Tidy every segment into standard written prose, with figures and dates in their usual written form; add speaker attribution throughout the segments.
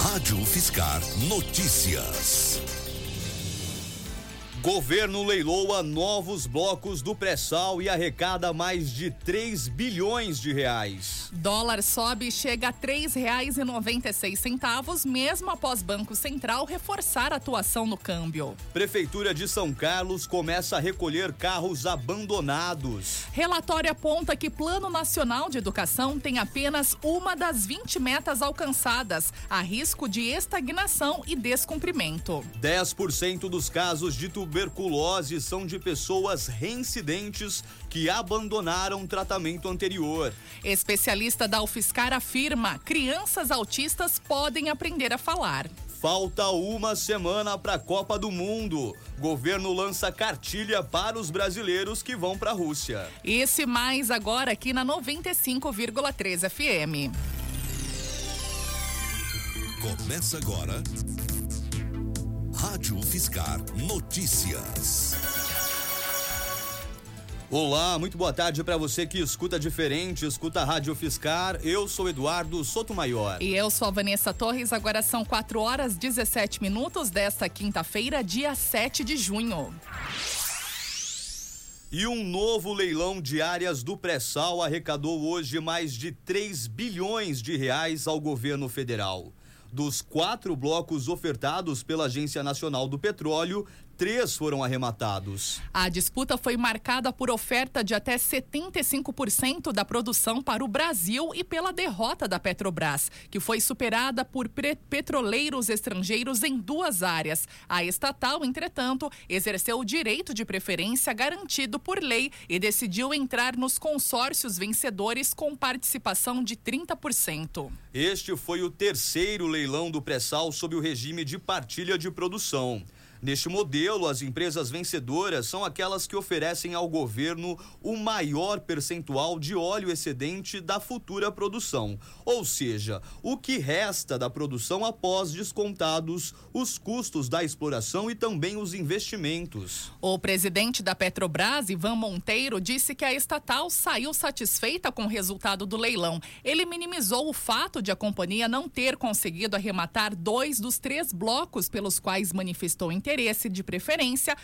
Speaker 1: Rádio Fiscar Notícias.
Speaker 2: Governo leiloa novos blocos do pré-sal e arrecada mais de 3 bilhões de reais.
Speaker 3: Dólar sobe e chega a R$ 3,96, mesmo após Banco Central reforçar a atuação no câmbio.
Speaker 2: Prefeitura de São Carlos começa a recolher carros abandonados.
Speaker 3: Relatório aponta que Plano Nacional de Educação tem apenas uma das 20 metas alcançadas, há risco de estagnação e descumprimento.
Speaker 2: 10% dos casos de tuberculose são de pessoas reincidentes que abandonaram tratamento anterior.
Speaker 3: Especialista da UFSCar afirma: crianças autistas podem aprender a falar.
Speaker 2: Falta uma semana para a Copa do Mundo. Governo lança cartilha para os brasileiros que vão para a Rússia.
Speaker 3: Esse e mais agora aqui na 95,3 FM.
Speaker 1: Começa agora Rádio Fiscar Notícias.
Speaker 2: Olá, muito boa tarde para você que escuta diferente, escuta a Rádio Fiscar. Eu sou Eduardo Sotomayor.
Speaker 3: E eu sou a Vanessa Torres. Agora são 4h17 desta quinta-feira, dia 7 de junho.
Speaker 2: E um novo leilão de áreas do pré-sal arrecadou hoje mais de 3 bilhões de reais ao governo federal. Dos 4 blocos ofertados pela Agência Nacional do Petróleo, 3 foram arrematados.
Speaker 3: A disputa foi marcada por oferta de até 75% da produção para o Brasil e pela derrota da Petrobras, que foi superada por petroleiros estrangeiros em 2 áreas. A estatal, entretanto, exerceu o direito de preferência garantido por lei e decidiu entrar nos consórcios vencedores com participação de 30%.
Speaker 2: Este foi o 3º leilão do pré-sal sob o regime de partilha de produção. Neste modelo, as empresas vencedoras são aquelas que oferecem ao governo o maior percentual de óleo excedente da futura produção, ou seja, o que resta da produção após descontados os custos da exploração e também os investimentos.
Speaker 3: O presidente da Petrobras, Ivan Monteiro, disse que a estatal saiu satisfeita com o resultado do leilão. Ele minimizou o fato de a companhia não ter conseguido arrematar 2 dos 3 blocos pelos quais manifestou interesse de preferência,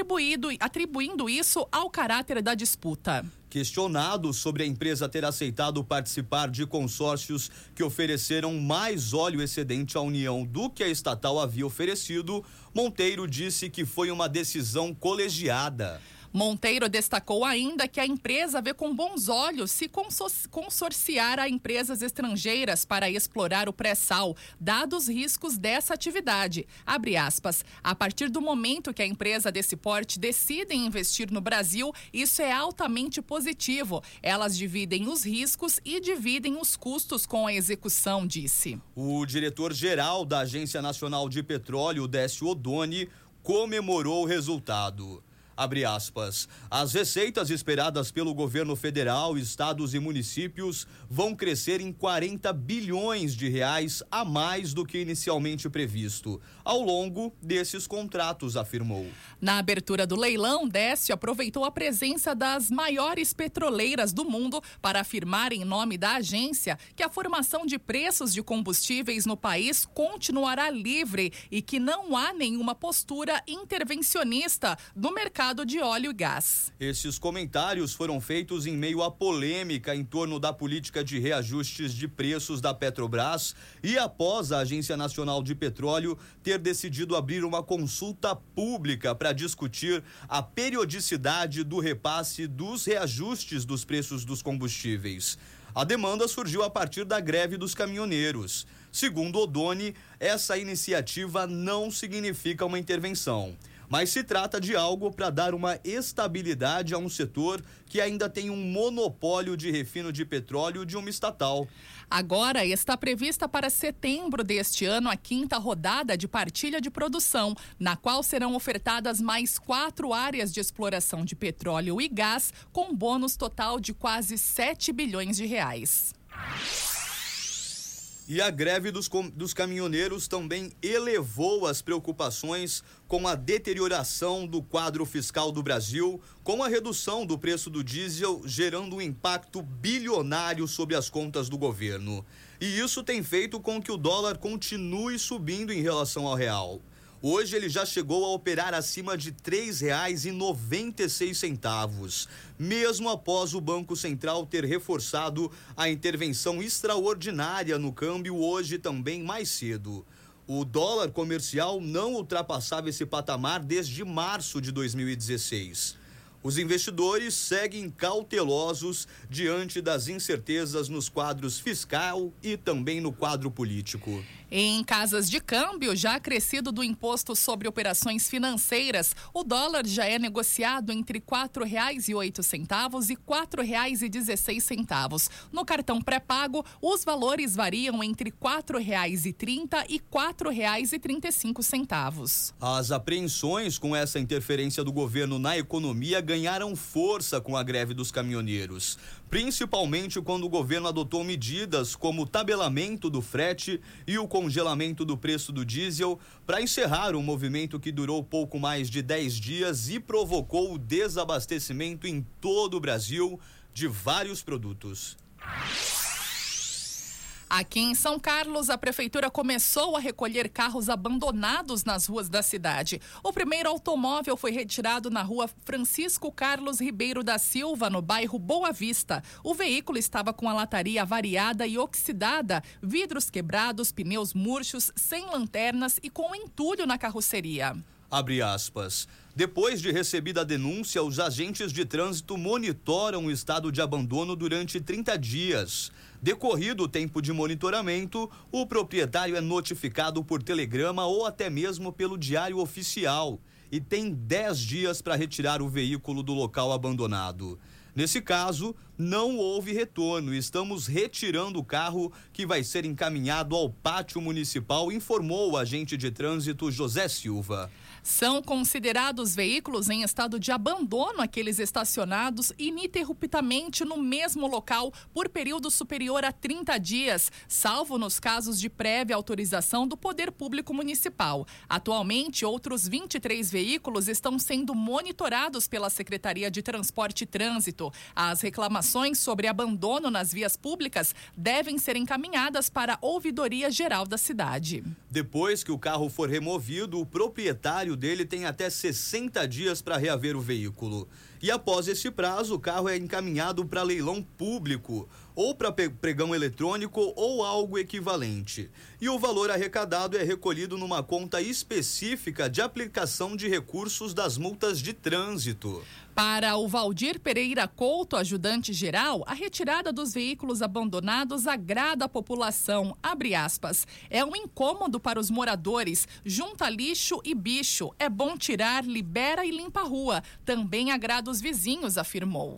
Speaker 3: atribuindo isso ao caráter da disputa.
Speaker 2: Questionado sobre a empresa ter aceitado participar de consórcios que ofereceram mais óleo excedente à União do que a estatal havia oferecido, Monteiro disse que foi uma decisão colegiada.
Speaker 3: Monteiro destacou ainda que a empresa vê com bons olhos se consorciar a empresas estrangeiras para explorar o pré-sal, dados os riscos dessa atividade. Abre aspas, a partir do momento que a empresa desse porte decide investir no Brasil, isso é altamente positivo. Elas dividem os riscos e dividem os custos com a execução, disse.
Speaker 2: O diretor-geral da Agência Nacional de Petróleo, Décio Odoni, comemorou o resultado. Abre aspas, as receitas esperadas pelo governo federal, estados e municípios vão crescer em 40 bilhões de reais a mais do que inicialmente previsto, ao longo desses contratos, afirmou.
Speaker 3: Na abertura do leilão, Décio aproveitou a presença das maiores petroleiras do mundo para afirmar em nome da agência que a formação de preços de combustíveis no país continuará livre e que não há nenhuma postura intervencionista no mercado de óleo e gás.
Speaker 2: Esses comentários foram feitos em meio à polêmica em torno da política de reajustes de preços da Petrobras e após a Agência Nacional de Petróleo ter decidido abrir uma consulta pública para discutir a periodicidade do repasse dos reajustes dos preços dos combustíveis. A demanda surgiu a partir da greve dos caminhoneiros. Segundo Odoni, essa iniciativa não significa uma intervenção, mas se trata de algo para dar uma estabilidade a um setor que ainda tem um monopólio de refino de petróleo de uma estatal.
Speaker 3: Agora está prevista para setembro deste ano a 5ª rodada de partilha de produção, na qual serão ofertadas mais 4 áreas de exploração de petróleo e gás, com bônus total de quase 7 bilhões de reais.
Speaker 2: E a greve dos caminhoneiros também elevou as preocupações com a deterioração do quadro fiscal do Brasil, com a redução do preço do diesel, gerando um impacto bilionário sobre as contas do governo. E isso tem feito com que o dólar continue subindo em relação ao real. Hoje ele já chegou a operar acima de R$ 3,96, mesmo após o Banco Central ter reforçado a intervenção extraordinária no câmbio hoje também mais cedo. O dólar comercial não ultrapassava esse patamar desde março de 2016. Os investidores seguem cautelosos diante das incertezas nos quadros fiscal e também no quadro político.
Speaker 3: Em casas de câmbio já acrescido do imposto sobre operações financeiras, o dólar já é negociado entre R$ 4,08 e R$ 4,16. No cartão pré-pago, os valores variam entre R$ 4,30 e R$ 4,35.
Speaker 2: As apreensões com essa interferência do governo na economia ganharam força com a greve dos caminhoneiros, principalmente quando o governo adotou medidas como o tabelamento do frete e o congelamento do preço do diesel para encerrar um movimento que durou pouco mais de 10 dias e provocou o desabastecimento em todo o Brasil de vários produtos.
Speaker 3: Aqui em São Carlos, a prefeitura começou a recolher carros abandonados nas ruas da cidade. O primeiro automóvel foi retirado na rua Francisco Carlos Ribeiro da Silva, no bairro Boa Vista. O veículo estava com a lataria avariada e oxidada, vidros quebrados, pneus murchos, sem lanternas e com entulho na carroceria.
Speaker 2: Abre aspas. Depois de recebida a denúncia, os agentes de trânsito monitoram o estado de abandono durante 30 dias. Decorrido o tempo de monitoramento, o proprietário é notificado por telegrama ou até mesmo pelo diário oficial e tem 10 dias para retirar o veículo do local abandonado. Nesse caso, não houve retorno. Estamos retirando o carro que vai ser encaminhado ao pátio municipal, informou o agente de trânsito José Silva.
Speaker 3: São considerados veículos em estado de abandono aqueles estacionados ininterruptamente no mesmo local por período superior a 30 dias, salvo nos casos de prévia autorização do Poder Público Municipal. Atualmente, outros 23 veículos estão sendo monitorados pela Secretaria de Transporte e Trânsito. As reclamações sobre abandono nas vias públicas devem ser encaminhadas para a Ouvidoria Geral da cidade.
Speaker 2: Depois que o carro for removido, o proprietário dele tem até 60 dias para reaver o veículo. E após esse prazo, o carro é encaminhado para leilão público, ou para pregão eletrônico ou algo equivalente. E o valor arrecadado é recolhido numa conta específica de aplicação de recursos das multas de trânsito.
Speaker 3: Para o Valdir Pereira Couto, ajudante geral, a retirada dos veículos abandonados agrada a população. Abre aspas. É um incômodo para os moradores. Junta lixo e bicho. É bom tirar, libera e limpa a rua. Também agrada os vizinhos, afirmou.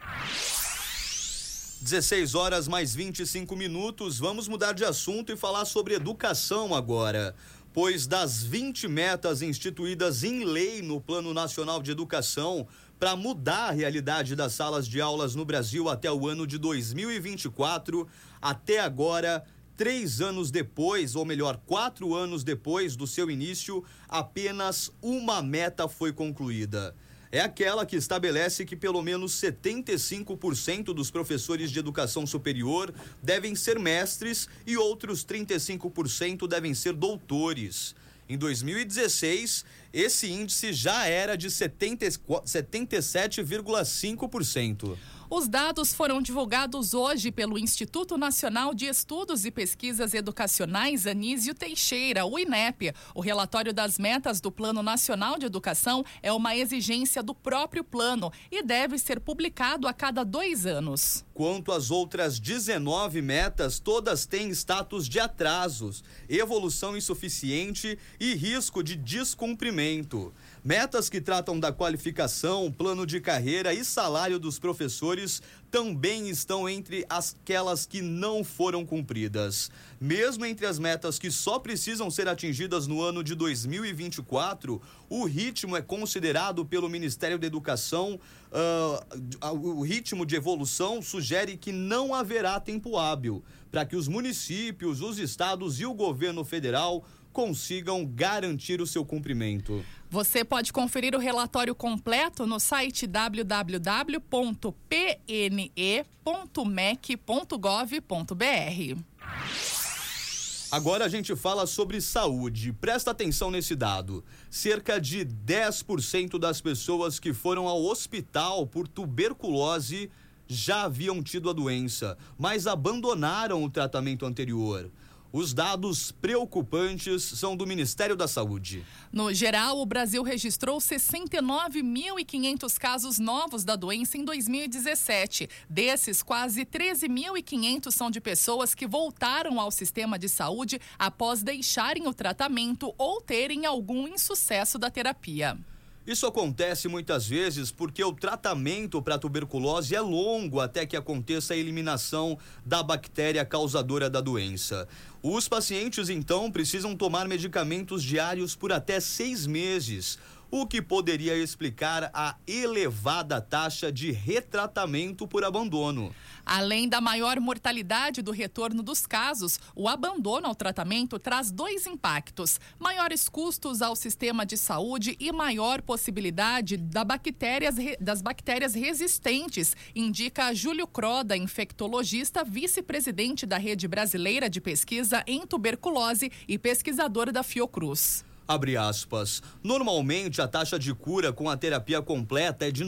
Speaker 2: 16 horas mais 25 minutos. Vamos mudar de assunto e falar sobre educação agora. Pois das 20 metas instituídas em lei no Plano Nacional de Educação para mudar a realidade das salas de aulas no Brasil até o ano de 2024, até agora, 3 anos depois, ou melhor, 4 anos depois do seu início, apenas uma meta foi concluída. É aquela que estabelece que pelo menos 75% dos professores de educação superior devem ser mestres e outros 35% devem ser doutores. Em 2016, esse índice já era de 77,5%.
Speaker 3: Os dados foram divulgados hoje pelo Instituto Nacional de Estudos e Pesquisas Educacionais Anísio Teixeira, o INEP. O relatório das metas do Plano Nacional de Educação é uma exigência do próprio plano e deve ser publicado a cada 2 anos.
Speaker 2: Quanto às outras 19 metas, todas têm status de atrasos, evolução insuficiente e risco de descumprimento. Metas que tratam da qualificação, plano de carreira e salário dos professores anteriores também estão entre aquelas que não foram cumpridas. Mesmo entre as metas que só precisam ser atingidas no ano de 2024, o ritmo é considerado pelo Ministério da Educação, o ritmo de evolução sugere que não haverá tempo hábil para que os municípios, os estados e o governo federal consigam garantir o seu cumprimento.
Speaker 3: Você pode conferir o relatório completo no site www.pne.mec.gov.br.
Speaker 2: Agora a gente fala sobre saúde. Presta atenção nesse dado. Cerca de 10% das pessoas que foram ao hospital por tuberculose já haviam tido a doença, mas abandonaram o tratamento anterior. Os dados preocupantes são do Ministério da Saúde.
Speaker 3: No geral, o Brasil registrou 69.500 casos novos da doença em 2017. Desses, quase 13.500 são de pessoas que voltaram ao sistema de saúde após deixarem o tratamento ou terem algum insucesso da terapia.
Speaker 2: Isso acontece muitas vezes porque o tratamento para tuberculose é longo até que aconteça a eliminação da bactéria causadora da doença. Os pacientes, então, precisam tomar medicamentos diários por até 6 meses, o que poderia explicar a elevada taxa de retratamento por abandono.
Speaker 3: Além da maior mortalidade do retorno dos casos, o abandono ao tratamento traz 2 impactos: maiores custos ao sistema de saúde e maior possibilidade das bactérias resistentes, indica Júlio Croda, infectologista, vice-presidente da Rede Brasileira de Pesquisa em Tuberculose e pesquisador da Fiocruz.
Speaker 2: Abre aspas. Normalmente a taxa de cura com a terapia completa é de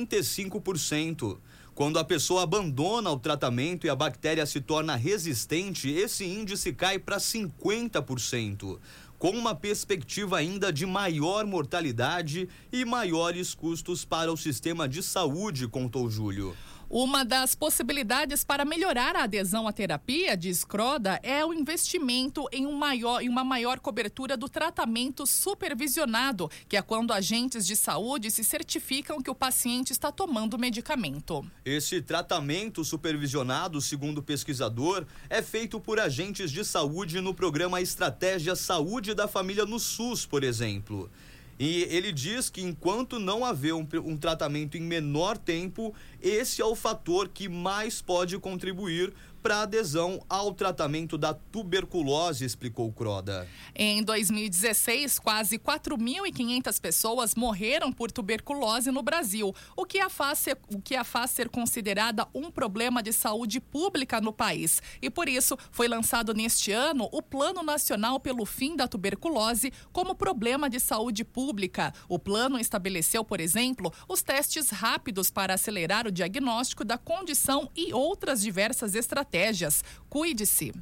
Speaker 2: 95%. Quando a pessoa abandona o tratamento e a bactéria se torna resistente, esse índice cai para 50%, com uma perspectiva ainda de maior mortalidade e maiores custos para o sistema de saúde, contou Júlio.
Speaker 3: Uma das possibilidades para melhorar a adesão à terapia, diz Croda, é o investimento em uma maior cobertura do tratamento supervisionado, que é quando agentes de saúde se certificam que o paciente está tomando o medicamento.
Speaker 2: Esse tratamento supervisionado, segundo o pesquisador, é feito por agentes de saúde no programa Estratégia Saúde da Família no SUS, por exemplo. E ele diz que enquanto não haver um tratamento em menor tempo, esse é o fator que mais pode contribuir para a adesão ao tratamento da tuberculose, explicou Croda.
Speaker 3: Em 2016, quase 4.500 pessoas morreram por tuberculose no Brasil, o que a faz ser considerada um problema de saúde pública no país. E por isso, foi lançado neste ano o Plano Nacional pelo Fim da Tuberculose como problema de saúde pública. O plano estabeleceu, por exemplo, os testes rápidos para acelerar o diagnóstico da condição e outras diversas estratégias. Cuide-se.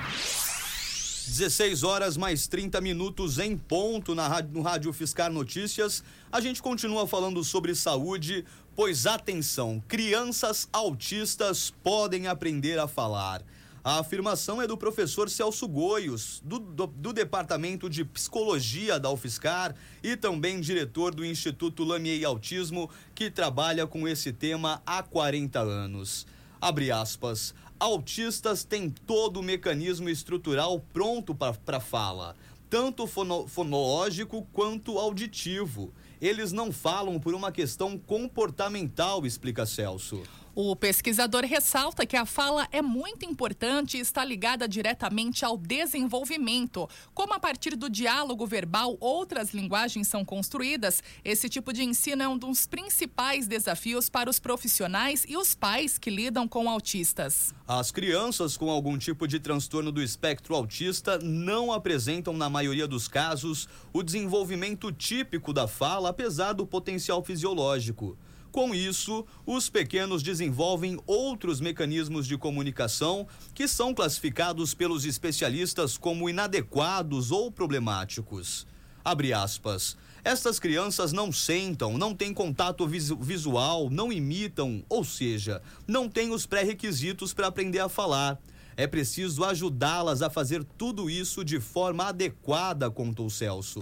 Speaker 2: 16h mais 30 em ponto no Rádio Fiscar Notícias. A gente continua falando sobre saúde, pois atenção, crianças autistas podem aprender a falar. A afirmação é do professor Celso Goios, do Departamento de Psicologia da UFSCar e também diretor do Instituto Lamier Autismo, que trabalha com esse tema há 40 anos. Abre aspas. Autistas têm todo o mecanismo estrutural pronto para fala, tanto fonológico quanto auditivo. Eles não falam por uma questão comportamental, explica Celso.
Speaker 3: O pesquisador ressalta que a fala é muito importante e está ligada diretamente ao desenvolvimento. Como a partir do diálogo verbal outras linguagens são construídas, esse tipo de ensino é um dos principais desafios para os profissionais e os pais que lidam com autistas.
Speaker 2: As crianças com algum tipo de transtorno do espectro autista não apresentam, na maioria dos casos, o desenvolvimento típico da fala, apesar do potencial fisiológico. Com isso, os pequenos desenvolvem outros mecanismos de comunicação que são classificados pelos especialistas como inadequados ou problemáticos. Abre aspas. Estas crianças não sentam, não têm contato visual, não imitam, ou seja, não têm os pré-requisitos para aprender a falar. É preciso ajudá-las a fazer tudo isso de forma adequada, contou Celso.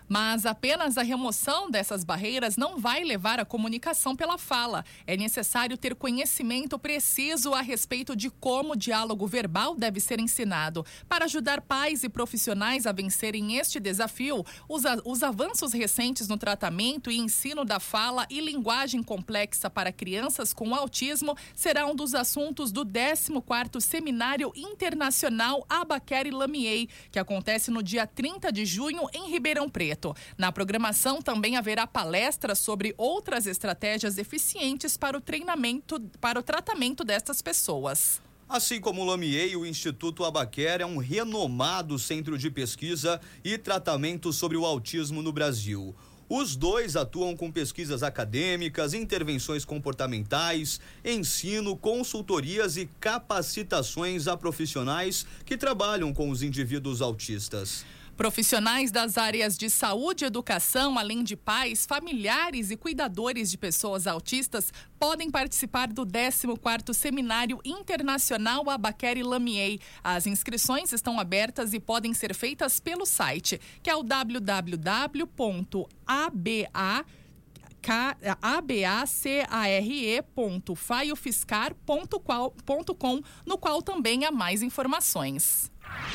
Speaker 3: Mas apenas a remoção dessas barreiras não vai levar à comunicação pela fala. É necessário ter conhecimento preciso a respeito de como o diálogo verbal deve ser ensinado. Para ajudar pais e profissionais a vencerem este desafio, os avanços recentes no tratamento e ensino da fala e linguagem complexa para crianças com autismo será um dos assuntos do 14º Seminário Internacional Abaqueri Lamier, que acontece no dia 30 de junho em Ribeirão Preto. Na programação também haverá palestras sobre outras estratégias eficientes para o tratamento destas pessoas.
Speaker 2: Assim como o Lamier, o Instituto Abaqueri é um renomado centro de pesquisa e tratamento sobre o autismo no Brasil. Os dois atuam com pesquisas acadêmicas, intervenções comportamentais, ensino, consultorias e capacitações a profissionais que trabalham com os indivíduos autistas.
Speaker 3: Profissionais das áreas de saúde e educação, além de pais, familiares e cuidadores de pessoas autistas, podem participar do 14º Seminário Internacional Abaqueri Lamier. As inscrições estão abertas e podem ser feitas pelo site, que é o abacare.faiofiscar.com, no qual também há mais informações.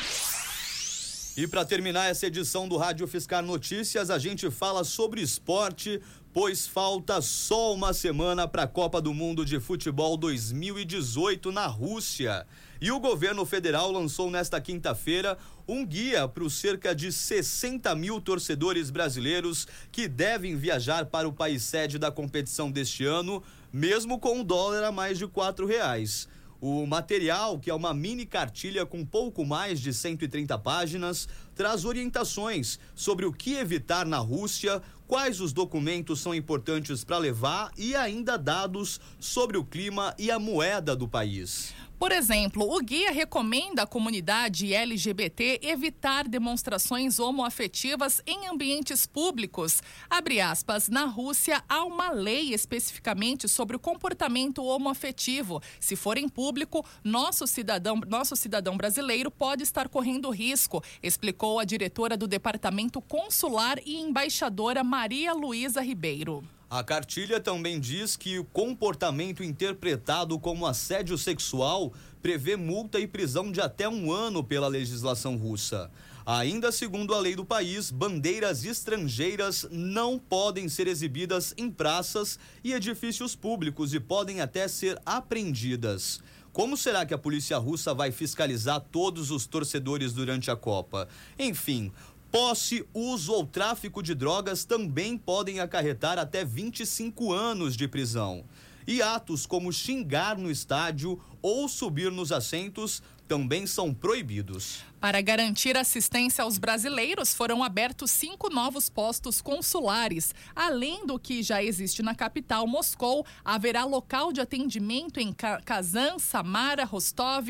Speaker 2: E para terminar essa edição do Rádio Fiscar Notícias, a gente fala sobre esporte, pois falta só uma semana para a Copa do Mundo de Futebol 2018 na Rússia. E o governo federal lançou nesta quinta-feira um guia para os cerca de 60 mil torcedores brasileiros que devem viajar para o país sede da competição deste ano, mesmo com o dólar a mais de R$4. O material, que é uma mini cartilha com pouco mais de 130 páginas, traz orientações sobre o que evitar na Rússia, quais os documentos são importantes para levar e ainda dados sobre o clima e a moeda do país.
Speaker 3: Por exemplo, o guia recomenda à comunidade LGBT evitar demonstrações homoafetivas em ambientes públicos. Abre aspas, na Rússia há uma lei especificamente sobre o comportamento homoafetivo. Se for em público, nosso cidadão brasileiro pode estar correndo risco, explicou a diretora do Departamento Consular e embaixadora Maria Luísa Ribeiro.
Speaker 2: A cartilha também diz que o comportamento interpretado como assédio sexual prevê multa e prisão de até 1 ano pela legislação russa. Ainda segundo a lei do país, bandeiras estrangeiras não podem ser exibidas em praças e edifícios públicos e podem até ser apreendidas. Como será que a polícia russa vai fiscalizar todos os torcedores durante a Copa? Enfim, posse, uso ou tráfico de drogas também podem acarretar até 25 anos de prisão. E atos como xingar no estádio ou subir nos assentos também são proibidos.
Speaker 3: Para garantir assistência aos brasileiros, foram abertos 5 novos postos consulares. Além do que já existe na capital, Moscou, haverá local de atendimento em Kazan, Samara, Rostov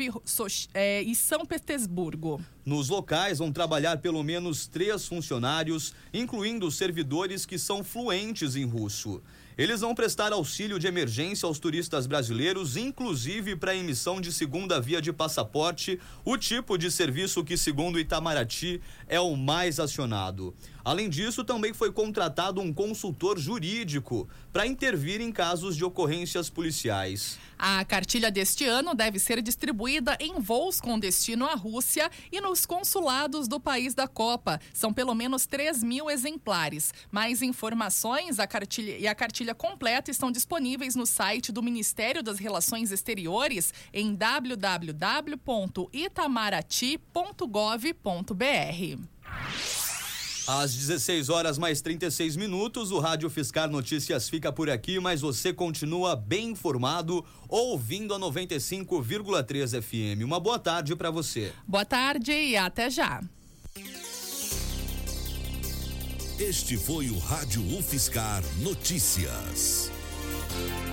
Speaker 3: e São Petersburgo.
Speaker 2: Nos locais vão trabalhar pelo menos 3 funcionários, incluindo servidores que são fluentes em russo. Eles vão prestar auxílio de emergência aos turistas brasileiros, inclusive para a emissão de segunda via de passaporte, o tipo de serviço que, segundo Itamaraty, é o mais acionado. Além disso, também foi contratado um consultor jurídico para intervir em casos de ocorrências policiais.
Speaker 3: A cartilha deste ano deve ser distribuída em voos com destino à Rússia e nos consulados do país da Copa. São pelo menos 3.000 exemplares. Mais informações a cartilha completa estão disponíveis no site do Ministério das Relações Exteriores em www.itamaraty.gov.br.
Speaker 2: Às 16 horas mais 36 minutos, o Rádio Fiscar Notícias fica por aqui, mas você continua bem informado ouvindo a 95,3 FM. Uma boa tarde para você.
Speaker 3: Boa tarde e até já.
Speaker 1: Este foi o Rádio UFSCar Notícias.